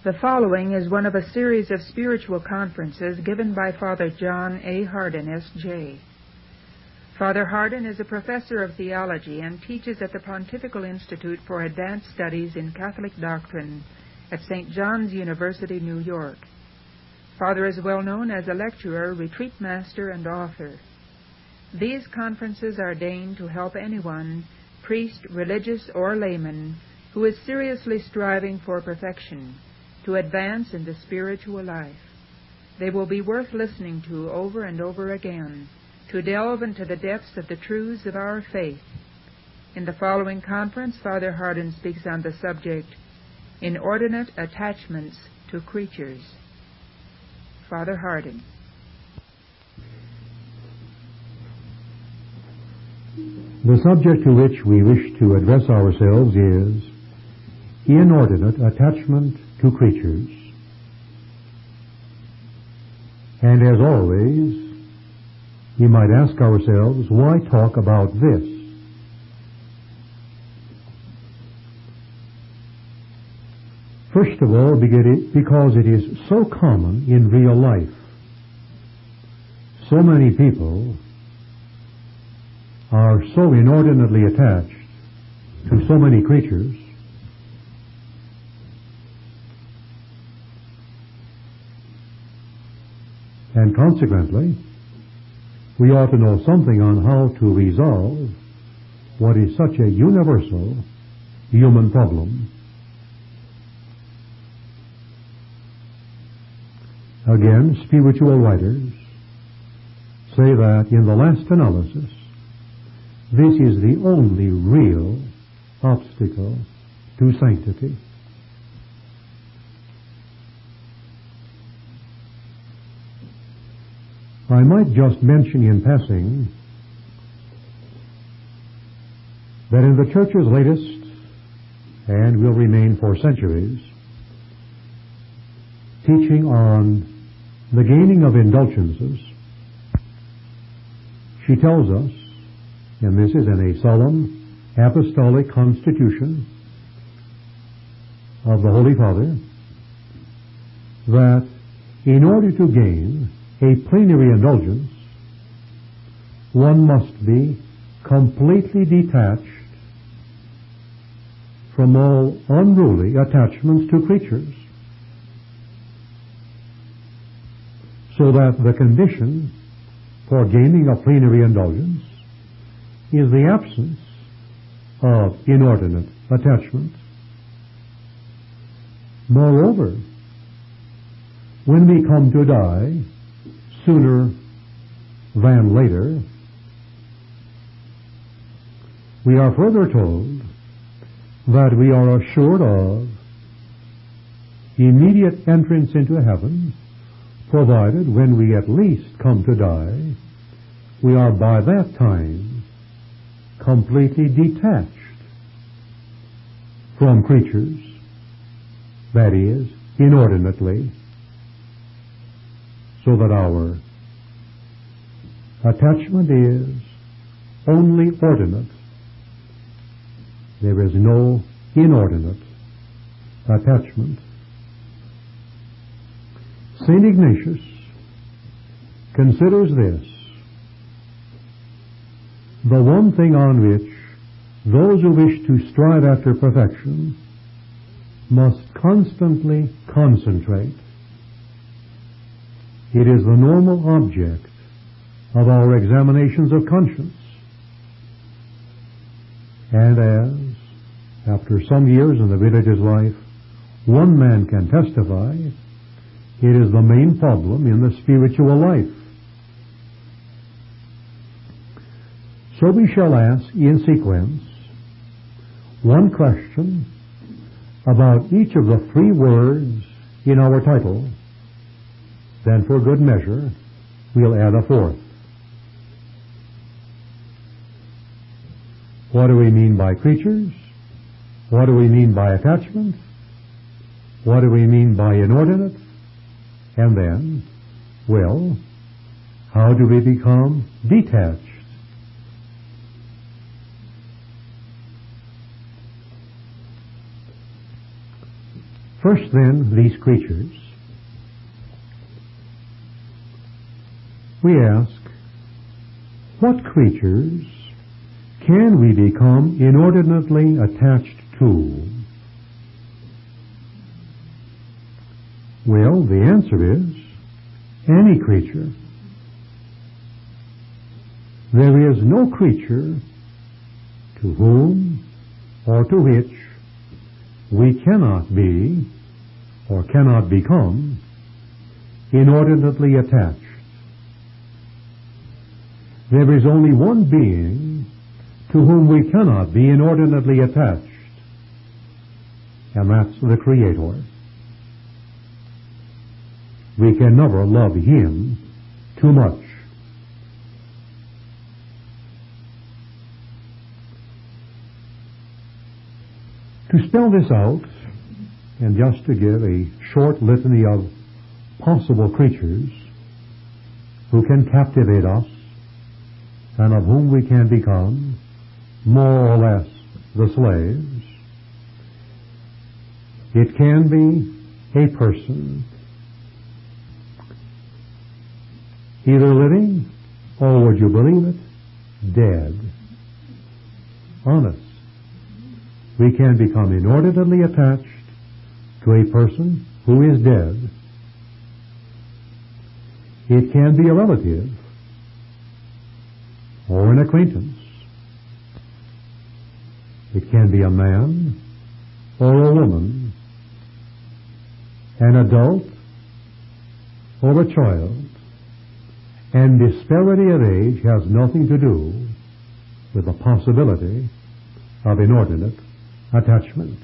The following is one of a series of spiritual conferences given by Father John A. Hardin, S.J. Father Hardin is a professor of theology and teaches at the Pontifical Institute for Advanced Studies in Catholic Doctrine at St. John's University, New York. Father is well known as a lecturer, retreat master, and author. These conferences are ordained to help anyone, priest, religious, or layman, who is seriously striving for perfection, to advance in the spiritual life. They will be worth listening to over and over again, to delve into the depths of the truths of our faith. In the following conference, Father Hardin speaks on the subject, Inordinate Attachments to Creatures. Father Hardin. The subject to which we wish to address ourselves is inordinate attachment to creatures. And as always, we might ask ourselves, why talk about this? First of all, because it is so common in real life. So many people are so inordinately attached to so many creatures and consequently, we ought to know something on how to resolve what is such a universal human problem. Again, spiritual writers say that in the last analysis, this is the only real obstacle to sanctity. I might just mention in passing that in the Church's latest, and will remain for centuries, teaching on the gaining of indulgences, she tells us, and this is in a solemn apostolic constitution of the Holy Father, that in order to gain a plenary indulgence, one must be completely detached from all unruly attachments to creatures, so that the condition for gaining a plenary indulgence is the absence of inordinate attachment. Moreover, when we come to die, sooner than later, we are further told that we are assured of immediate entrance into heaven, provided when we at least come to die, we are by that time completely detached from creatures, that is, inordinately, so that our attachment is only ordinate. There is no inordinate attachment. St. Ignatius considers this the one thing on which those who wish to strive after perfection must constantly concentrate. It is the normal object of our examinations of conscience. And as, after some years in the village's life, one man can testify, it is the main problem in the spiritual life. So we shall ask in sequence one question about each of the three words in our title. Then, for good measure, we'll add a fourth. What do we mean by creatures? What do we mean by attachment? What do we mean by inordinate? And then, well, how do we become detached? First, then, these creatures. We ask, what creatures can we become inordinately attached to? Well, the answer is any creature. There is no creature to whom or to which we cannot be or cannot become inordinately attached. There is only one being to whom we cannot be inordinately attached, and that's the Creator. We can never love Him too much. To spell this out, and just to give a short litany of possible creatures who can captivate us and of whom we can become more or less the slaves, it can be a person, either living or, would you believe it, dead. Honest. We can become inordinately attached to a person who is dead. It can be a relative or an acquaintance. It can be a man or a woman, an adult or a child. And disparity of age has nothing to do with the possibility of inordinate attachment.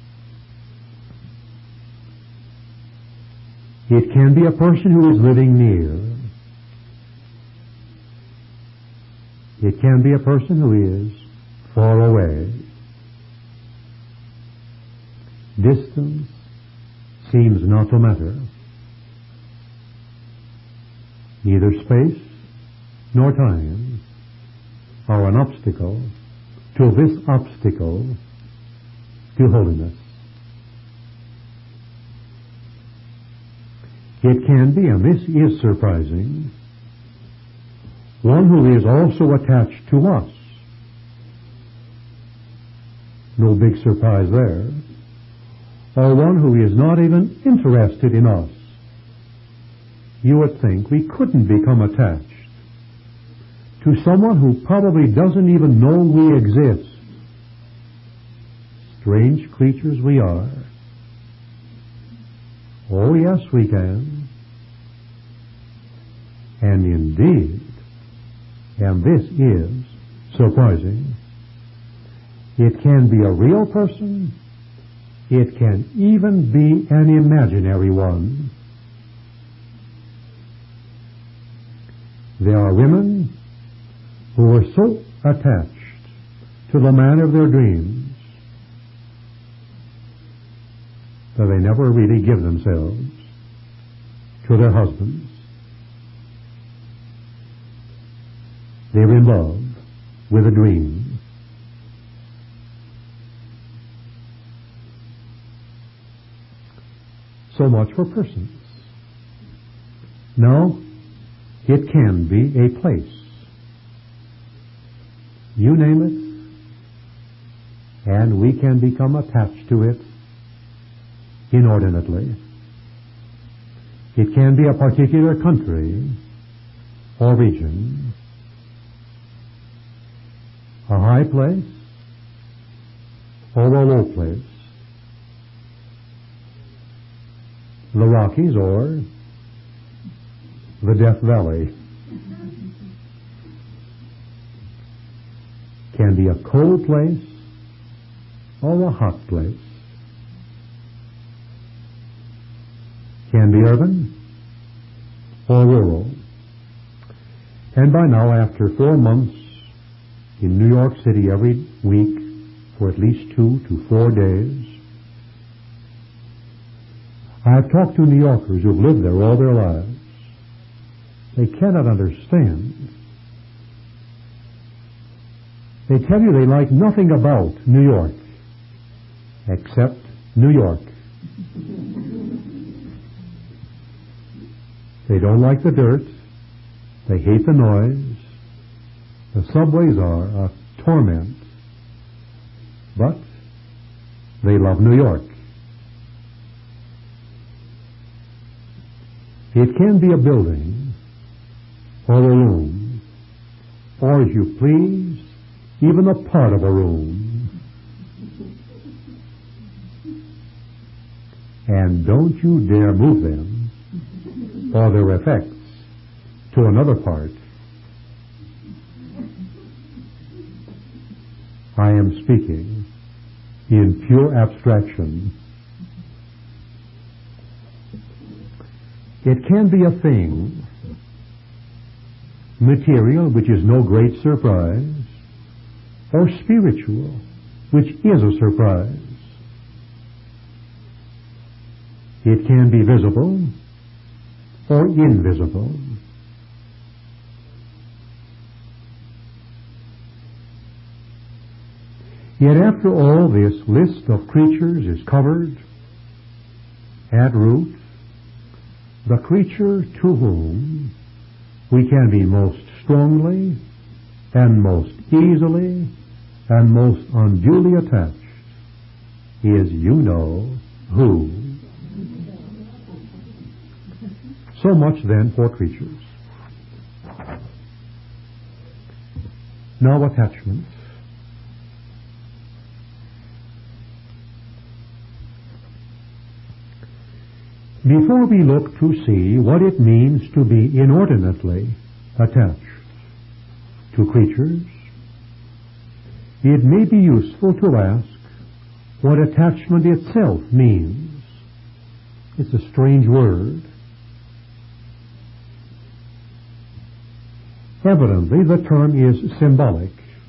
It can be a person who is living near. It can be a person who is far away. Distance seems not to matter. Neither space nor time are an obstacle to this obstacle to holiness. It can be, and this is surprising, one who is also attached to us. No big surprise there. Or one who is not even interested in us. You would think we couldn't become attached to someone who probably doesn't even know we exist. Strange creatures we are. Oh, yes, we can. And indeed, and this is surprising, it can be a real person, it can even be an imaginary one. There are women who are so attached to the man of their dreams that they never really give themselves to their husbands. They're in love with a dream. So much for persons. Now, it can be a place. You name it, and we can become attached to it inordinately. It can be a particular country or region, a high place or a low place, the Rockies or the Death Valley. Can be a cold place or a hot place. Can be urban or rural. And by now, after 4 months in New York City every week for at least 2 to 4 days, I have talked to New Yorkers who have lived there all their lives. They cannot understand. They tell you they like nothing about New York except New York. They don't like the dirt. They hate the noise. The subways are a torment. But they love New York. It can be a building or a room, or, if you please, even a part of a room. And don't you dare move them or their effects to another part. I am speaking in pure abstraction. It can be a thing, material, which is no great surprise, or spiritual, which is a surprise. It can be visible or invisible. Yet after all, this list of creatures is covered at root, the creature to whom we can be most strongly and most easily and most unduly attached is, you know, who. So much then for creatures. Now attachments. Before we look to see what it means to be inordinately attached to creatures, it may be useful to ask what attachment itself means. It's a strange word. Evidently, the term is symbolic.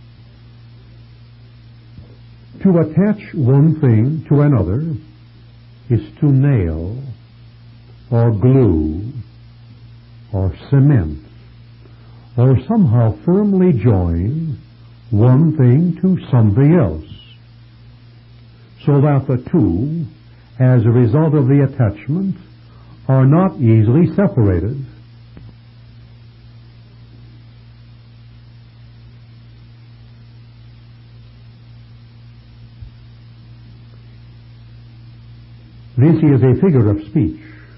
To attach one thing to another is to nail or glue or cement or somehow firmly join one thing to something else, so that the two, as a result of the attachment, are not easily separated. This is a figure of speech,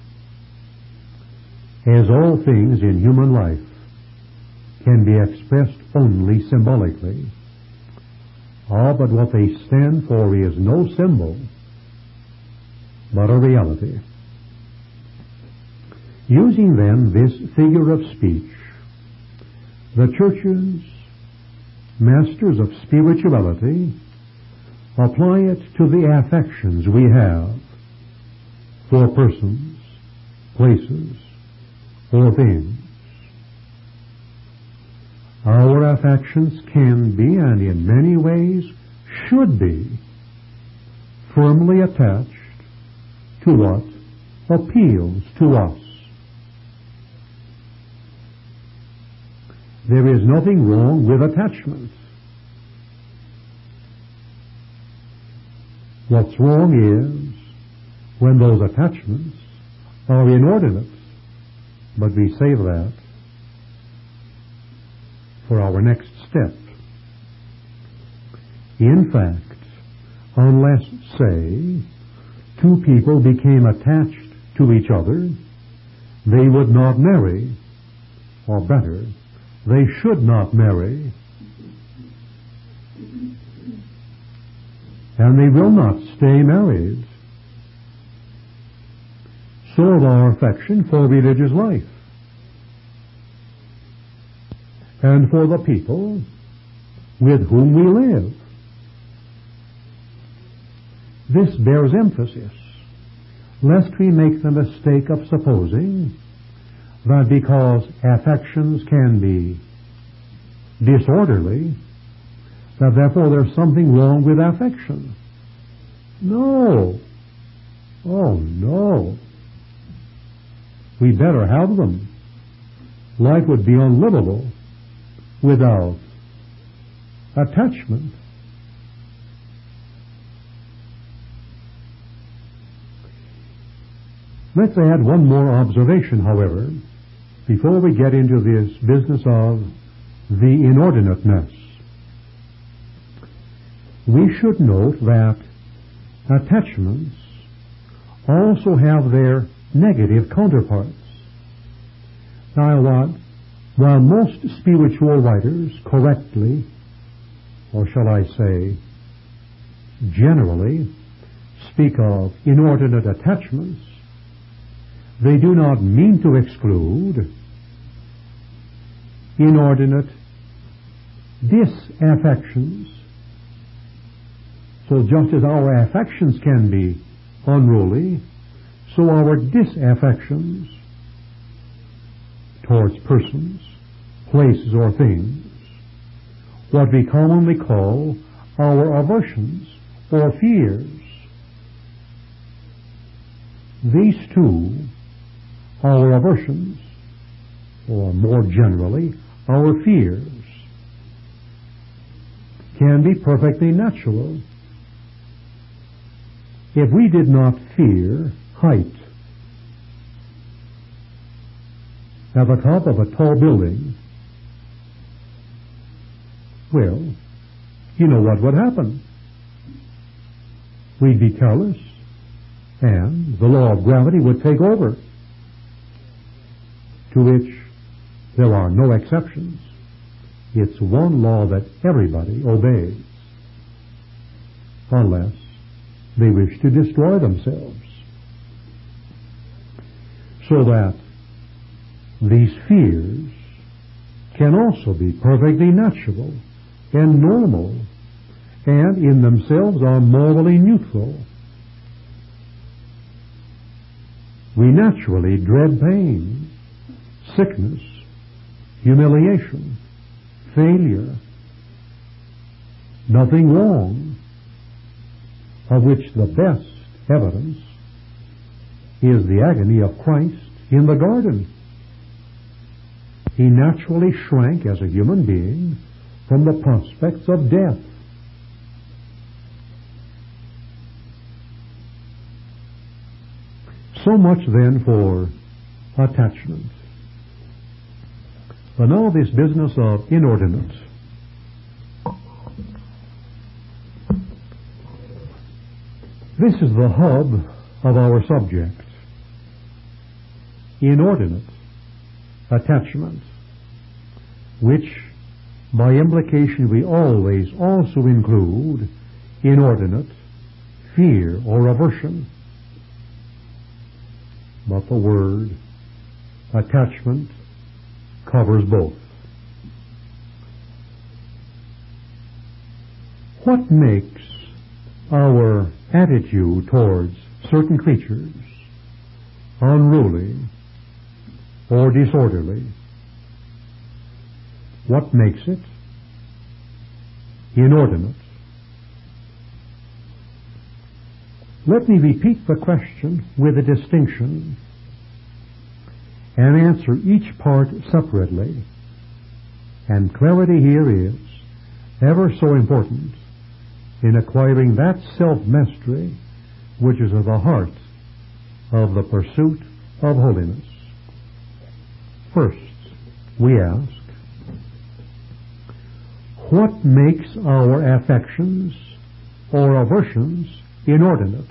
as all things in human life can be expressed only symbolically. But what they stand for is no symbol, but a reality. Using then this figure of speech, the church's masters of spirituality apply it to the affections we have for persons, places, or things. Our affections can be, and in many ways should be, firmly attached to what appeals to us. There is nothing wrong with attachments. What's wrong is when those attachments are inordinate, but we save that for our next step. In fact, unless, say, two people became attached to each other, they would not marry, or better, they should not marry, and they will not stay married. So of our affection for religious life and for the people with whom we live. This bears emphasis, lest we make the mistake of supposing that because affections can be disorderly, that therefore there's something wrong with affection. No. Oh, no. We better have them. Life would be unlivable without attachment. Let's add one more observation, however, before we get into this business of the inordinateness. We should note that attachments also have their negative counterparts. Now, while most spiritual writers correctly, or shall I say, generally, speak of inordinate attachments, they do not mean to exclude inordinate disaffections. So just as our affections can be unruly, so our disaffections towards persons, places, or things, what we commonly call our aversions or fears, these two, our aversions, or more generally, our fears, can be perfectly natural. If we did not fear height, at the top of a tall building, well, you know what would happen. We'd be careless, and the law of gravity would take over, to which there are no exceptions. It's one law that everybody obeys, unless they wish to destroy themselves. So that these fears can also be perfectly natural and normal, and in themselves are morally neutral. We naturally dread pain, sickness, humiliation, failure, nothing wrong, of which the best evidence is the agony of Christ in the garden. He naturally shrank as a human being from the prospects of death. So much then for attachment. But now this business of inordinate. This is the hub of our subject. Inordinate attachment, which by implication we always also include inordinate fear or aversion. But the word attachment covers both. What makes our attitude towards certain creatures unruly or disorderly? What makes it inordinate? Let me repeat the question with a distinction and answer each part separately. And clarity here is ever so important in acquiring that self-mastery which is at the heart of the pursuit of holiness. First, we ask, what makes our affections or aversions inordinate?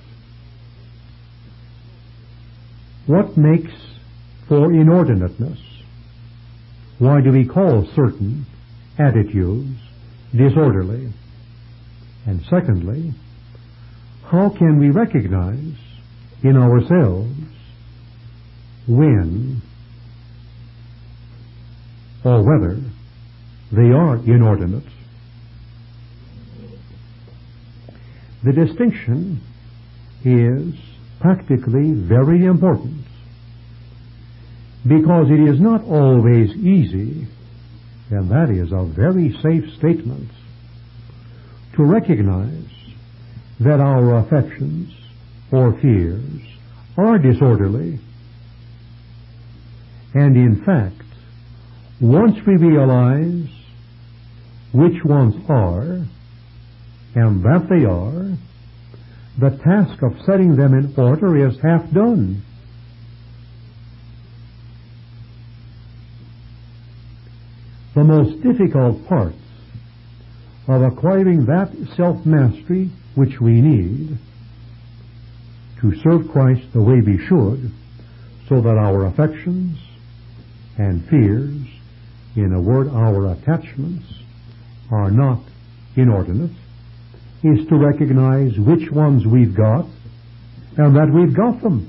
What makes for inordinateness? Why do we call certain attitudes disorderly? And secondly, how can we recognize in ourselves when or whether they are inordinate? The distinction is practically very important, because it is not always easy, and that is a very safe statement, to recognize that our affections or fears are disorderly. And in fact, once we realize which ones are, and that they are, the task of setting them in order is half done. the most difficult parts of acquiring that self-mastery which we need to serve Christ the way we should, so that our affections and fears, in a word, our attachments, are not inordinate, is to recognize which ones we've got and that we've got them.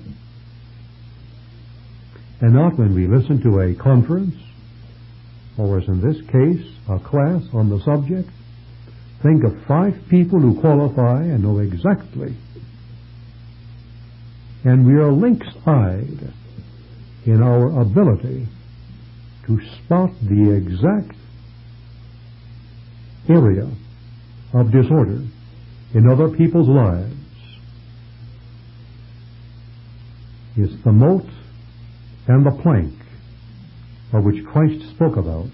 And not when we listen to a conference, or as in this case, a class on the subject, think of 5 people who qualify and know exactly. And we are lynx-eyed in our ability to spot the exact area of disorder in other people's lives. It's the mote and the plank of which Christ spoke about.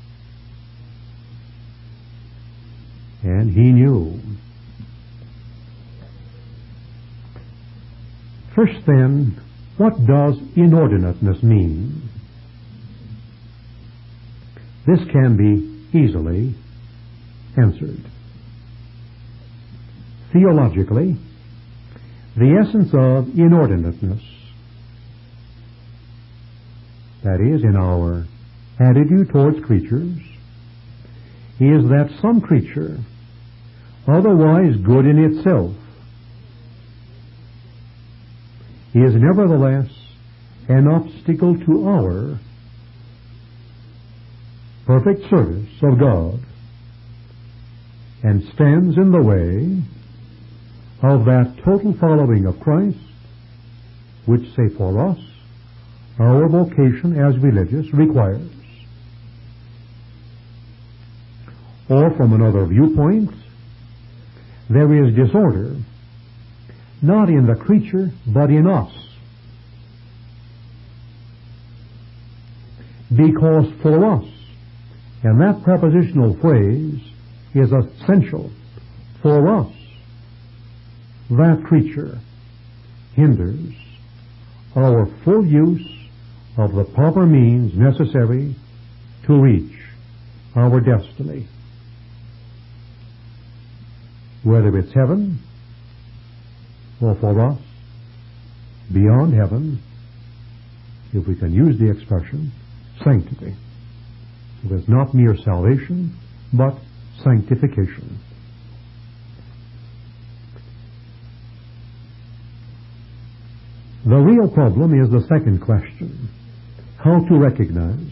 And he knew. First then, what does inordinateness mean? This can be easily answered. Theologically, the essence of inordinateness, that is, in our attitude towards creatures, is that some creature, otherwise good in itself, is nevertheless an obstacle to our perfect service of God, and stands in the way of that total following of Christ which, say for us, our vocation as religious requires. Or from another viewpoint, there is disorder, not in the creature, but in us. Because for us, and that prepositional phrase is essential, for us, that creature hinders our full use of the proper means necessary to reach our destiny. Whether it's heaven, or for us, beyond heaven, if we can use the expression, sanctity. It is not mere salvation, but sanctification. The real problem is the second question, how to recognize.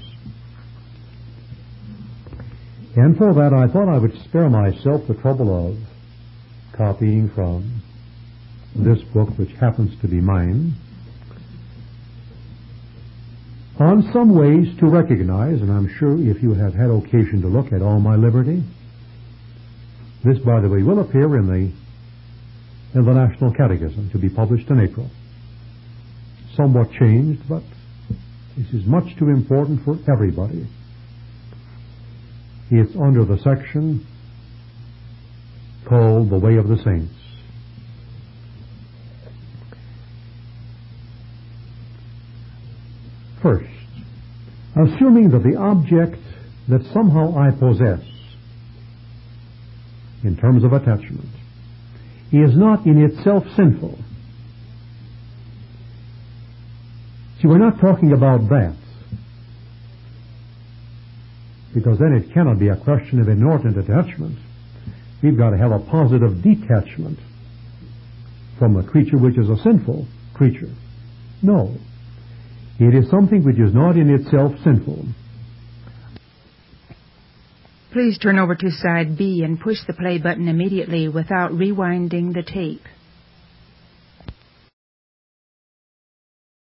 And for that I thought I would spare myself the trouble of copying from this book, which happens to be mine, on some ways to recognize, and I'm sure if you have had occasion to look at All My Liberty, this, by the way, will appear in the National Catechism, to be published in April. Somewhat changed, but this is much too important for everybody. It's under the section called The Way of the Saints. First, assuming that the object that somehow I possess in terms of attachment is not in itself sinful. See, we're not talking about that, because then it cannot be a question of inordinate attachment. We've got to have a positive detachment from a creature which is a sinful creature. No. It is something which is not in itself sinful. Please turn over to side B and push the play button immediately without rewinding the tape.